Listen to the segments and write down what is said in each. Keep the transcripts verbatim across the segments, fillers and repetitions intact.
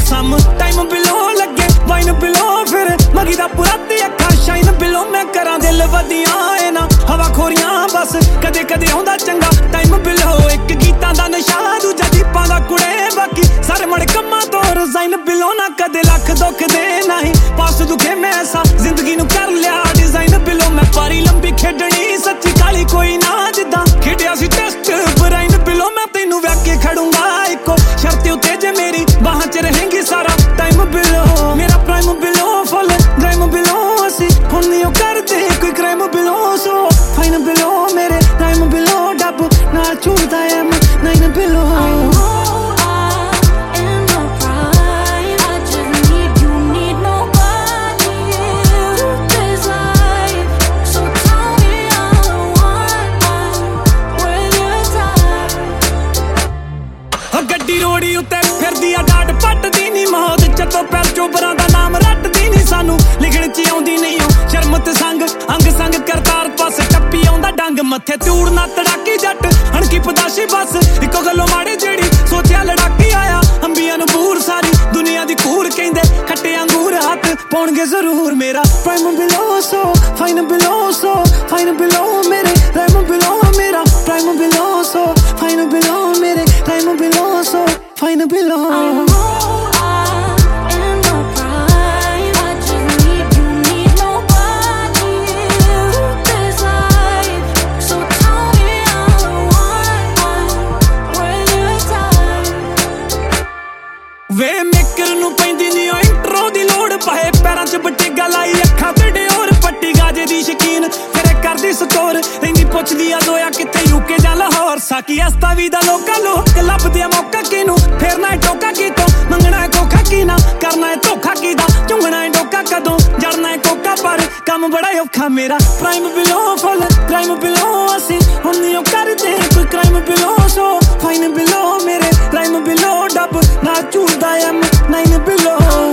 सम time बिलो लगे wine बिलो फिर मगी दा पुराती अखा शाइन बिलो मैं करा दिल वदियां ए ना हवा खोरियां बस कदे कदे आउंदा चंगा टाइम बिलो एक गीतां दा नशा दूजा दीपां दा कुड़े बाकी सारे मड़ कम्मां तो रिजाइन बिलो ना कदे लख दुख दे नहीं पास दुखे मैं सा जिंदगी नू कर लिया डिजाइन बिलो मैं पारी लंबी खेडनी सच्ची काली कोई ना जिद्दां खेडिया सी टेस्ट ब्राइन बिलो मैं तैनू वैक के खड़ूंगा इको शर्त उते जे मेरी बाहां च रहेंगी सारा टाइम बिलो मेरा प्राइम बिलो फुल ड्राइम बिलो असी हुण नहीं करदे कोई क्राइम बिलो सो फाइन बिलो मेरे टाइम बिलो डब नाल छूटदा ऐ नाइन बिलो गड्डी रोड़ी उत्ते फिरदी आ डाट पटदी नी मौत चतो पैर चोबरां दा नाम रटदी नी सानू लिखण च आउंदी नहीं ओ शर्म ते संग अंग संग करतार पास टप्पी आउंदा डंग मथे तूड़ ना तड़ाकी जट हणकी पदाशी बस इको गल्लो माड़ी जेड़ी सोचिया लड़ाकी आया अंबियां नू बूर सारी दुनिया दी कूर कहंदे खट्टे अंगूर हाथ पाउणगे जरूर मेरा प्राइम बिलो सो फाइन बिलो सो फाइन बिलो मेरे प्राइम बिलो मेरा प्राइम बिलो सो फाइन बिलो मेरे प्राइम बिलो so fine below I know I am no prime I just need you need nobody this life so tell me all I want when you're tired वे मेकर नू पैंदी नी ओ इंट्रो दी लोड़ पाए पैरां च बटेगा लाई अखां ते डोर पट्टी गाजे दी शकीन फिर करदी स्टोर रहिंदी पुछदी आ दोया किथे यूके जां लाहौर साकी अस्ता वी दा लोका लोक लभदे मौका किनू फेरना है टोका की तो मंगना है कोखा की ना करना है धोखा की दा चुंगना है डोका कदों जड़ना है कोका पर काम बड़ा औखा मेरा प्राइम बिलो फुल क्राइम बिलो असी हुण नहीं करदे कोई क्राइम बिलो सो फाइन बिलो मेरे प्राइम बिलो डब ना झूठदा ऐ नाइन बिलो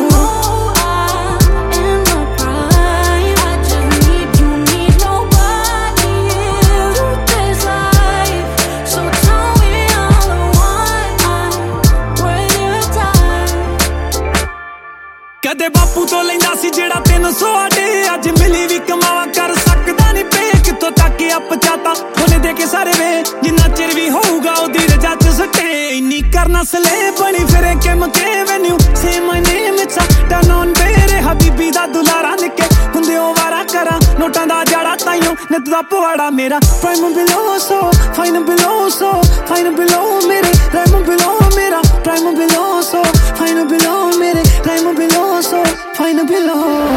कदे बापू तो लेंदा सी जेड़ा तीन सौ आडे अज मिली भी कमावा कर सकदा नहीं पे कितों तक अप चाहता होने दे के सारे वे जिन्ना चिर भी होऊगा ओदी रजा च सटे इन्नी करना सले बनी फिरे के मके when you say my name it's turn on बेरे हबीबी दा दुलारा निके हुंदे ओ वारा करा नोटां दा जाड़ा ताइयों नित दा पवाड़ा मेरा प्राइम बिलो सो फाइन बिलो सो फाइन बिलो मेरे प्राइम बिलो मेरा प्राइम बिलो सो फाइन बिलो मेरे प्राइम बिलो so fine below